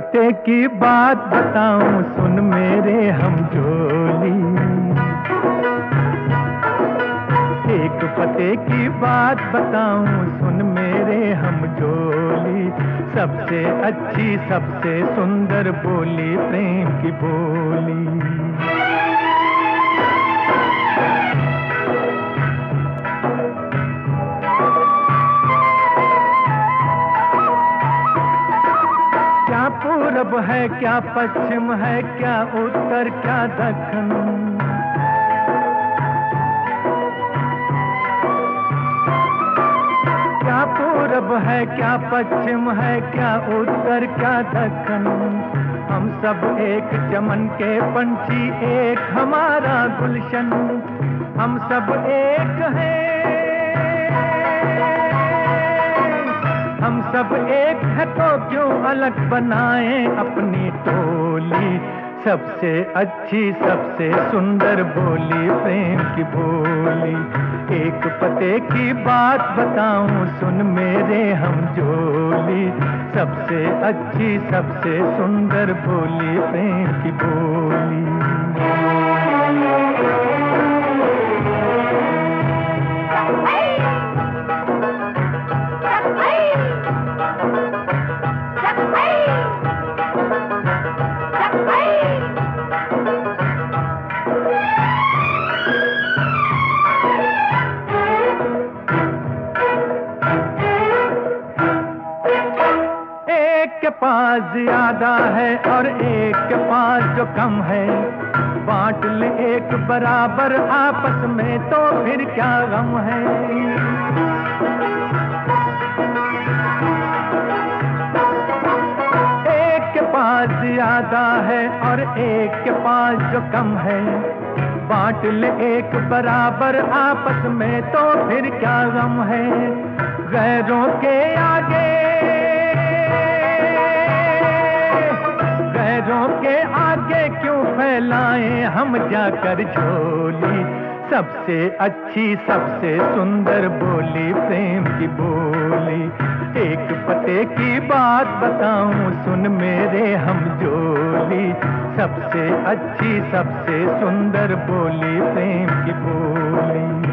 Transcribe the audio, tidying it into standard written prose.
पते की बात बताऊं सुन मेरे हमजोली। एक पते की बात बताऊं सुन मेरे हमजोली। सबसे अच्छी सबसे सुंदर बोली प्रेम की बोली। क्या पूरब है क्या पश्चिम है क्या उत्तर क्या दक्षिण। क्या पूरब है क्या पश्चिम है क्या उत्तर क्या दक्षिण। हम सब एक चमन के पंछी एक हमारा गुलशन। हम सब एक हैं हम सब एक है तो क्यों अलग बनाएं अपनी टोली। सबसे अच्छी सबसे सुंदर बोली प्रेम की बोली। एक पते की बात बताऊं सुन मेरे हमजोली। सबसे अच्छी सबसे सुंदर बोली प्रेम की बोली। एक के पास ज्यादा है और एक के पास जो कम है। बांट ले एक बराबर आपस में तो फिर क्या गम है। एक के पास ज्यादा है और एक के पास जो कम है। बांट ले एक बराबर आपस में तो फिर क्या गम है। गैरों के आगे गैरों के आगे क्यों फैलाएं हम जाकर झोली। सबसे अच्छी सबसे सुंदर बोली प्रेम की बोली। एक पते की बात बताऊं सुन मेरे हमजोली। सबसे अच्छी सबसे सुंदर बोली प्रेम की बोली।